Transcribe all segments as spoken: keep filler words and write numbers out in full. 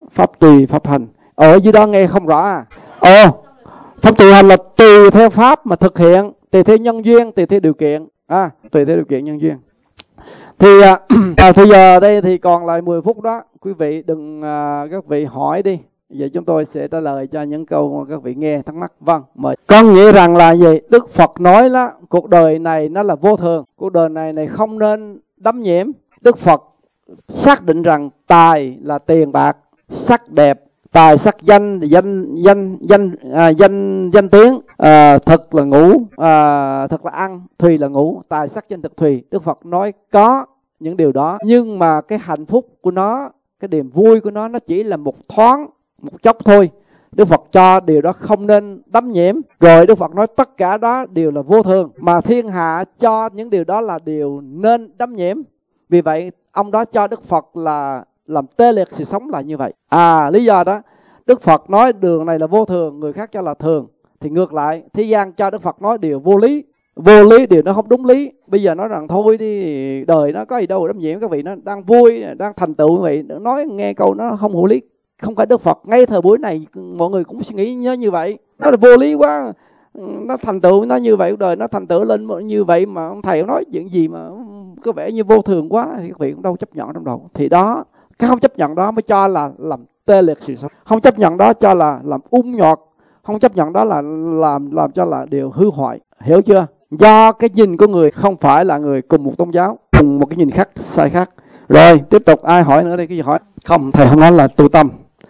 Pháp tùy pháp hành. Ở dưới đó nghe không rõ à? Ồ, pháp tùy hành là tùy theo pháp mà thực hiện, tùy theo nhân duyên, tùy theo điều kiện. À, tùy theo điều kiện nhân duyên. Thì à, à, thì giờ đây thì còn lại mười phút đó. Quý vị đừng à, các vị hỏi đi. Vậy chúng tôi sẽ trả lời cho những câu mà các vị nghe thắc mắc. Vâng, mời. Con nghĩ rằng là gì? Đức Phật nói là cuộc đời này nó là vô thường. Cuộc đời này này không nên đắm nhiễm. Đức Phật xác định rằng tài là tiền bạc, sắc đẹp, tài sắc danh, danh danh danh à, danh danh tiếng, à, thực là ngủ, à, thực là ăn, thùy là ngủ, tài sắc danh thực thùy. Đức Phật nói có những điều đó, nhưng mà cái hạnh phúc của nó, cái niềm vui của nó, nó chỉ là một thoáng, một chốc thôi. Đức Phật cho điều đó không nên đắm nhiễm. Rồi Đức Phật nói tất cả đó đều là vô thường, mà thiên hạ cho những điều đó là điều nên đắm nhiễm. Vì vậy ông đó cho Đức Phật là làm tê liệt sự sống là như vậy. À, lý do đó Đức Phật nói đường này là vô thường, người khác cho là thường. Thì ngược lại, thế gian cho Đức Phật nói điều vô lý. Vô lý, điều nó không đúng lý. Bây giờ nói rằng thôi đi, đời nó có gì đâu đắm nhiễm. Các vị nó đang vui, đang thành tựu như vậy, nói nghe câu nó không hữu lý. Không phải Đức Phật. Ngay thời buổi này mọi người cũng suy nghĩ nhớ như vậy. Nó là vô lý quá. Nó thành tựu nó như vậy, đời nó thành tựu lên như vậy mà ông thầy nói chuyện gì mà có vẻ như vô thường quá, thì các vị cũng đâu chấp nhận trong đầu. Thì đó, cái không chấp nhận đó mới cho là làm tê liệt sự sống. Không chấp nhận đó cho là làm ung nhọt. Không chấp nhận đó là làm làm cho là điều hư hoại. Hiểu chưa? Do cái nhìn của người không phải là người cùng một tôn giáo, cùng một cái nhìn khác, sai khác. Rồi, tiếp tục ai hỏi nữa đây, cái gì hỏi? Không, thầy không nói là tu tâm.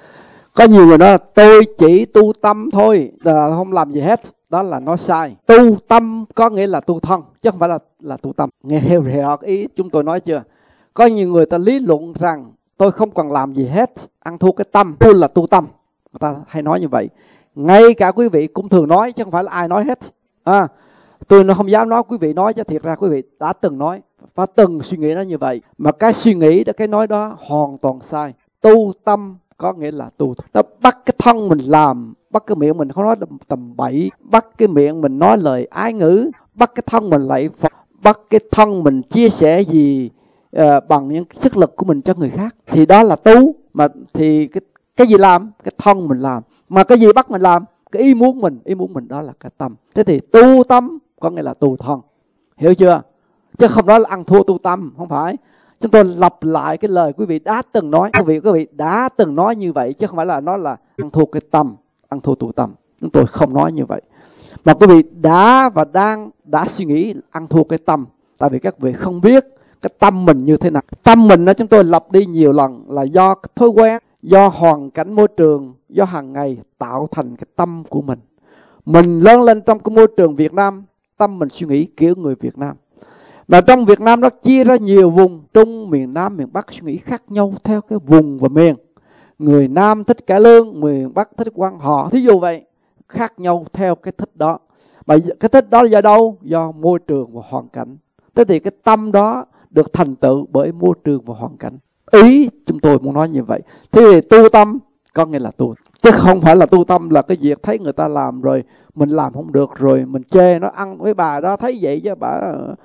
Có nhiều người nói là tôi chỉ tu tâm thôi, là không làm gì hết. Đó là nói sai. Tu tâm có nghĩa là tu thân, chứ không phải là là tu tâm. Nghe hiểu rõ ý chúng tôi nói chưa? Có nhiều người ta lý luận rằng tôi không cần làm gì hết, ăn thua cái tâm, tôi là tu tâm. Người ta hay nói như vậy. Ngay cả quý vị cũng thường nói, chứ không phải là ai nói hết. À, tôi nó không dám nói, quý vị nói, chứ thiệt ra quý vị đã từng nói và từng suy nghĩ nó như vậy. Mà cái suy nghĩ, cái nói đó hoàn toàn sai. Tu tâm có nghĩa là tu. Ta bắt cái thân mình làm, bắt cái miệng mình không nói tầm bậy, bắt cái miệng mình nói lời ái ngữ, bắt cái thân mình lạy Phật, bắt cái thân mình chia sẻ gì uh, bằng những sức lực của mình cho người khác, thì đó là tu. Mà thì cái cái gì làm? Cái thân mình làm. Mà cái gì bắt mình làm? Cái ý muốn mình, ý muốn mình đó là cái tâm. Thế thì tu tâm có nghĩa là tu thân. Hiểu chưa? Chứ không nói là ăn thua tu tâm, không phải. Chúng tôi lặp lại cái lời quý vị đã từng nói. Quý vị quý vị đã từng nói như vậy, chứ không phải là nói là ăn thua cái tâm, ăn thua tu tâm. Chúng tôi không nói như vậy. Mà quý vị đã và đang đã suy nghĩ ăn thua cái tâm. Tại vì các vị không biết cái tâm mình như thế nào. Tâm mình đó chúng tôi lặp đi nhiều lần là do cái thói quen, do hoàn cảnh môi trường, do hàng ngày tạo thành cái tâm của mình. Mình lớn lên trong cái môi trường Việt Nam, tâm mình suy nghĩ kiểu người Việt Nam. Mà trong Việt Nam nó chia ra nhiều vùng, Trung, miền Nam, miền Bắc suy nghĩ khác nhau theo cái vùng và miền. Người Nam thích cải lương, miền Bắc thích quan họ, thí dụ vậy, khác nhau theo cái thích đó. Mà cái thích đó là do đâu? Do môi trường và hoàn cảnh. Thế thì cái tâm đó được thành tựu bởi môi trường và hoàn cảnh. Ý chúng tôi muốn nói như vậy. Thế thì tu tâm có nghĩa là tu, chứ không phải là tu tâm là cái việc thấy người ta làm rồi mình làm không được rồi mình chê nó. Ăn với bà đó thấy vậy chứ bà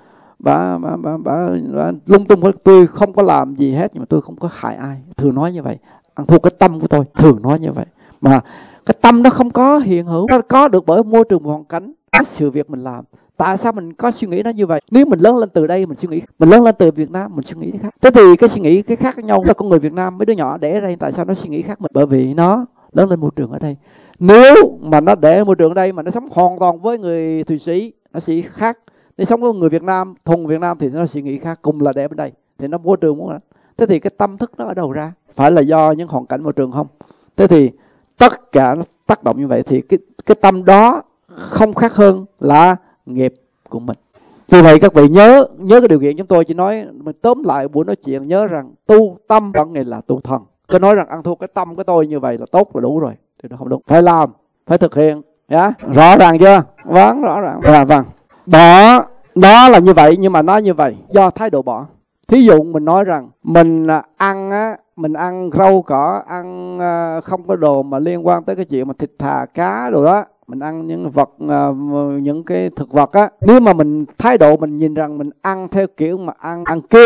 bà bà, bà, bà, bà lung tung. Tôi không có làm gì hết, nhưng mà tôi không có hại ai. Thường nói như vậy. Ăn thua cái tâm của tôi, thường nói như vậy. Mà cái tâm nó không có hiện hữu, nó có được bởi môi trường hoàn cảnh, cái sự việc mình làm. Tại sao mình có suy nghĩ nó như vậy? Nếu mình lớn lên từ đây mình suy nghĩ, mình lớn lên từ Việt Nam mình suy nghĩ khác. Thế thì cái suy nghĩ cái khác nhau là con người Việt Nam, mấy đứa nhỏ để ở đây tại sao nó suy nghĩ khác mình? Bởi vì nó lớn lên môi trường ở đây. Nếu mà nó để môi trường ở đây mà nó sống hoàn toàn với người Thụy Sĩ, nó sẽ khác. Nếu sống với người Việt Nam, thuần Việt Nam thì nó suy nghĩ khác, cùng là để bên đây thì nó môi trường muốn. Thế thì cái tâm thức nó ở đâu ra? Phải là do những hoàn cảnh môi trường không? Thế thì tất cả nó tác động như vậy thì cái cái tâm đó không khác hơn là nghiệp của mình. Vì vậy các vị nhớ nhớ cái điều kiện chúng tôi chỉ nói, mình tóm lại buổi nói chuyện, nhớ rằng tu tâm có nghĩa là tu thân. Cứ nói rằng ăn thua cái tâm của tôi như vậy là tốt là đủ rồi thì nó không đúng. Phải làm, phải thực hiện, yeah? Rõ ràng chưa? Vâng, rõ ràng. Vâng, vâng. Bỏ đó là như vậy, nhưng mà nói như vậy do thái độ bỏ. Thí dụ mình nói rằng mình ăn á, mình ăn rau cỏ, ăn không có đồ mà liên quan tới cái chuyện mà thịt thà cá rồi đó, mình ăn những vật, những cái thực vật á. Nếu mà mình thái độ mình nhìn rằng mình ăn theo kiểu mà ăn ăn kiêng,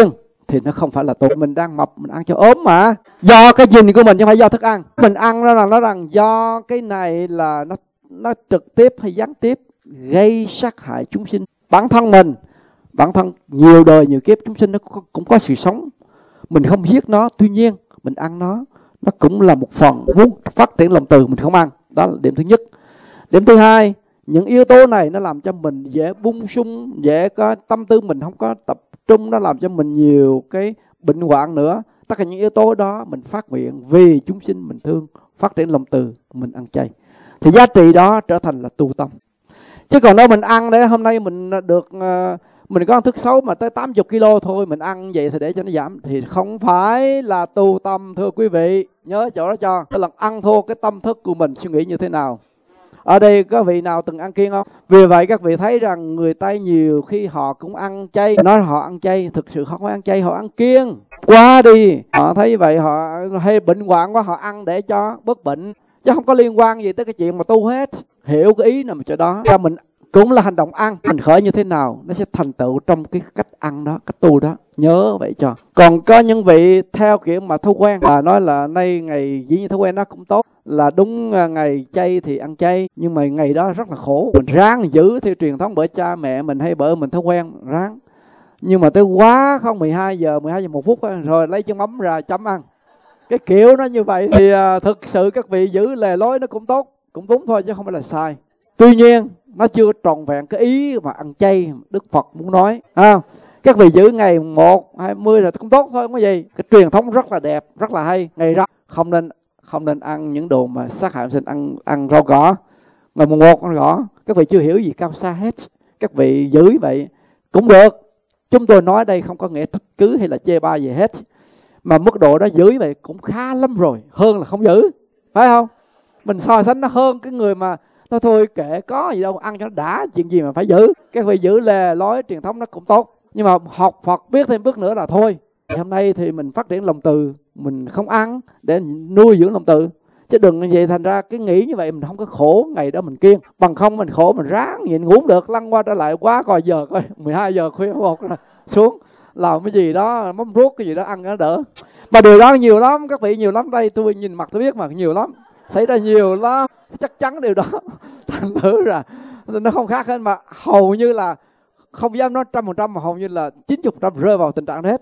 thì nó không phải là tốt. Mình đang mập, mình ăn cho ốm mà. Do cái nhìn của mình chứ không phải do thức ăn. Mình ăn nó là nó rằng do cái này là nó nó trực tiếp hay gián tiếp gây sát hại chúng sinh. Bản thân mình, bản thân nhiều đời nhiều kiếp chúng sinh nó cũng có sự sống. Mình không giết nó, tuy nhiên mình ăn nó, nó cũng là một phần muốn phát triển lòng từ, mình không ăn. Đó là điểm thứ nhất. Điểm thứ hai, những yếu tố này nó làm cho mình dễ bung sung, dễ có tâm tư mình không có tập trung, nó làm cho mình nhiều cái bệnh hoạn nữa. Tất cả những yếu tố đó mình phát nguyện vì chúng sinh mình thương, phát triển lòng từ, mình ăn chay. Thì giá trị đó trở thành là tu tâm. Chứ còn đâu mình ăn để hôm nay mình được, mình có ăn thức xấu mà tới tám mươi ki lô thôi, mình ăn vậy thì để cho nó giảm, thì không phải là tu tâm, thưa quý vị. Nhớ chỗ đó cho. Tức là ăn thua cái tâm thức của mình suy nghĩ như thế nào. Ở đây có vị nào từng ăn kiêng không? Vì vậy các vị thấy rằng người Tây nhiều khi họ cũng ăn chay. Nói họ ăn chay, thực sự họ không ăn chay, họ ăn kiêng quá đi. Họ thấy vậy họ hay bệnh hoạn quá, họ ăn để cho bớt bệnh, chứ không có liên quan gì tới cái chuyện mà tu hết. Hiểu cái ý nào mà chỗ đó. Ra mình cũng là hành động ăn, mình khởi như thế nào nó sẽ thành tựu trong cái cách ăn đó, cách tu đó. Nhớ vậy cho. Còn có những vị theo kiểu mà thói quen, và nói là nay ngày dĩ nhiên thói quen nó cũng tốt, là đúng ngày chay thì ăn chay, nhưng mà ngày đó rất là khổ. Mình ráng giữ theo truyền thống bởi cha mẹ mình hay bởi mình thói quen ráng. Nhưng mà tới quá không mười hai giờ, mười hai giờ một phút rồi lấy chân mắm ra chấm ăn. Cái kiểu nó như vậy thì uh, thực sự các vị giữ lề lối nó cũng tốt, cũng đúng thôi chứ không phải là sai. Tuy nhiên nó chưa trọn vẹn cái ý mà ăn chay Đức Phật muốn nói. À, các vị giữ ngày một, hai mươi là cũng tốt thôi, không có gì. Cái truyền thống rất là đẹp, rất là hay. Ngày ra không nên không nên ăn những đồ mà sát hại sinh, ăn ăn rau cỏ. Ngày mùng một ăn gõ, các vị chưa hiểu gì cao xa hết. Các vị giữ vậy cũng được. Chúng tôi nói đây không có nghĩa trách cứ hay là chê bai gì hết. Mà mức độ đó giữ vậy cũng khá lắm rồi, hơn là không giữ, phải không? Mình so sánh nó hơn cái người mà thôi thôi kệ có gì đâu, ăn cho nó đã, chuyện gì mà phải giữ. Các vị giữ lề lối truyền thống nó cũng tốt, nhưng mà học Phật biết thêm bước nữa là thôi. Hôm nay thì mình phát triển lòng từ, mình không ăn để nuôi dưỡng lòng từ, chứ đừng như vậy thành ra cái nghĩ như vậy mình không có khổ ngày đó mình kiêng. Bằng không mình khổ mình ráng nhịn ngủ được, lăn qua trở lại quá coi giờ coi mười hai giờ khuya một là xuống làm cái gì đó, mắm ruốc cái gì đó ăn nó đỡ. Mà điều đó nhiều lắm, các vị, nhiều lắm. Đây tôi nhìn mặt tôi biết mà, nhiều lắm, xảy ra nhiều lắm, chắc chắn điều đó. Thành thử ra nó không khác hơn, mà hầu như là không dám nói trăm phần trăm, mà hầu như là chín mươi phần trăm rơi vào tình trạng đó hết.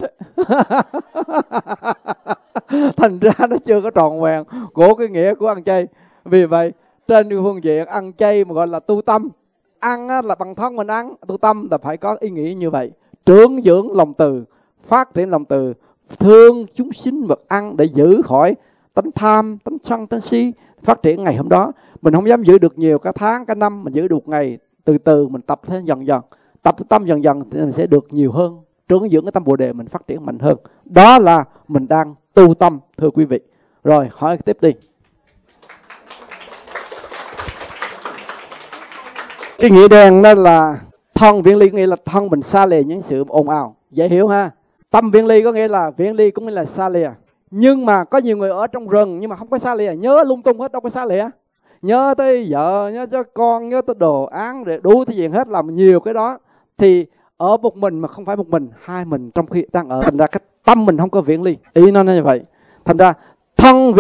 Thành ra nó chưa có tròn vẹn của cái nghĩa của ăn chay. Vì vậy trên phương diện ăn chay mà gọi là tu tâm, ăn là bằng thân mình ăn, tu tâm là phải có ý nghĩ như vậy, trưởng dưỡng lòng từ, phát triển lòng từ, thương chúng sinh vật ăn để giữ khỏi tánh tham, tánh sân, tánh si, phát triển ngày hôm đó. Mình không dám giữ được nhiều, cả tháng, cả năm, mình giữ được ngày, từ từ mình tập thế dần dần, tập tâm dần dần thì mình sẽ được nhiều hơn, trưởng dưỡng cái tâm Bồ Đề mình phát triển mạnh hơn. Đó là mình đang tu tâm, thưa quý vị. Rồi hỏi tiếp đi. Cái nghĩa đen đó là thân viễn ly, có nghĩa là thân mình xa lìa những sự ồn ào, dễ hiểu ha. Tâm viễn ly có nghĩa là viễn ly cũng nghĩa là xa lìa. Nhưng mà có nhiều người ở trong rừng nhưng mà không có xa lìa, nhớ lung tung hết, đâu có xa lìa. Nhớ tới vợ, nhớ tới con, nhớ tới đồ án, để đủ thứ gì hết, làm nhiều cái đó. Thì ở một mình mà không phải một mình, hai mình trong khi đang ở, thành ra cái tâm mình không có viễn ly. Ý nó như vậy. Thành ra thân